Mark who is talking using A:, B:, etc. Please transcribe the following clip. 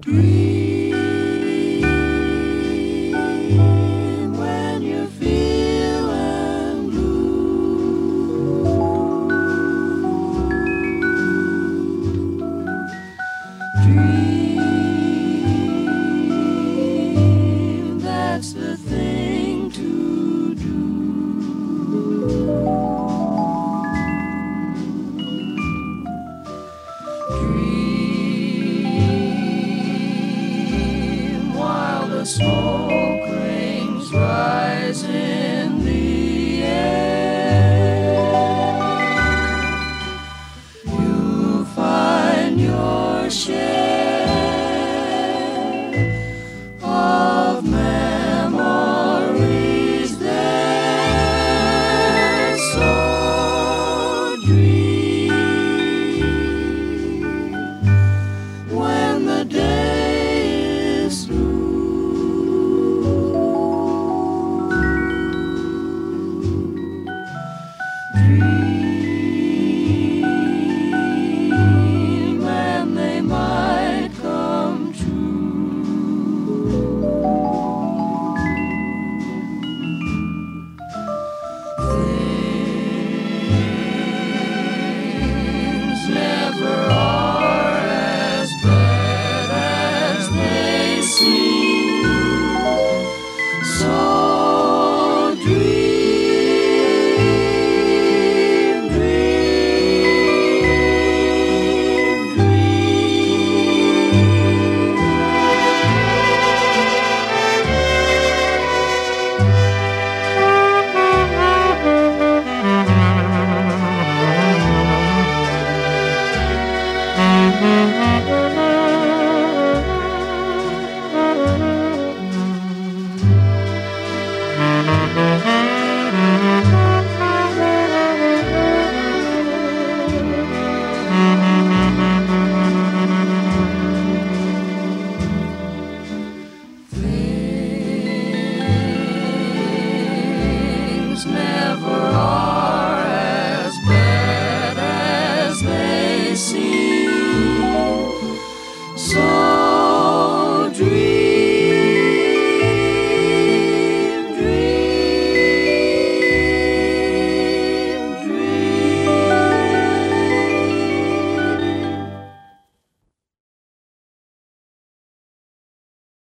A: Dream when you're feeling blue. Dream, that's the thing to do. Dream while the smoke rings rise in the air. You'll find your share of memories there. So dream when the day is through. Dream and they might come true. Things never are as bad as they seem. So dream, dream, dream.